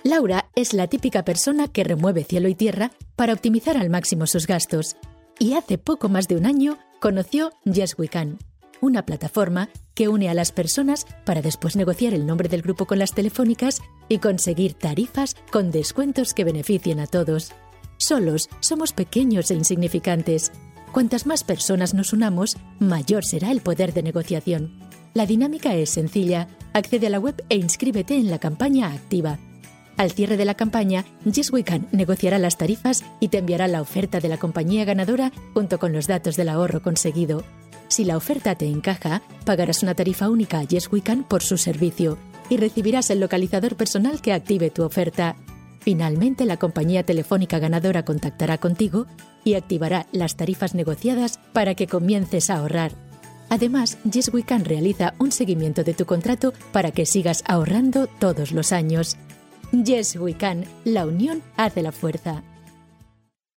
Laura es la típica persona que remueve cielo y tierra para optimizar al máximo sus gastos. Y hace poco más de un año conoció Yes We Can, una plataforma que une a las personas para después negociar el nombre del grupo con las telefónicas y conseguir tarifas con descuentos que beneficien a todos. Solos somos pequeños e insignificantes. Cuantas más personas nos unamos, mayor será el poder de negociación. La dinámica es sencilla. Accede a la web e inscríbete en la campaña activa. Al cierre de la campaña, Yes We Can negociará las tarifas y te enviará la oferta de la compañía ganadora junto con los datos del ahorro conseguido. Si la oferta te encaja, pagarás una tarifa única a Yes We Can por su servicio y recibirás el localizador personal que active tu oferta. Finalmente, la compañía telefónica ganadora contactará contigo y activará las tarifas negociadas para que comiences a ahorrar. Además, Yes We Can realiza un seguimiento de tu contrato para que sigas ahorrando todos los años. Yes We Can, la unión hace la fuerza.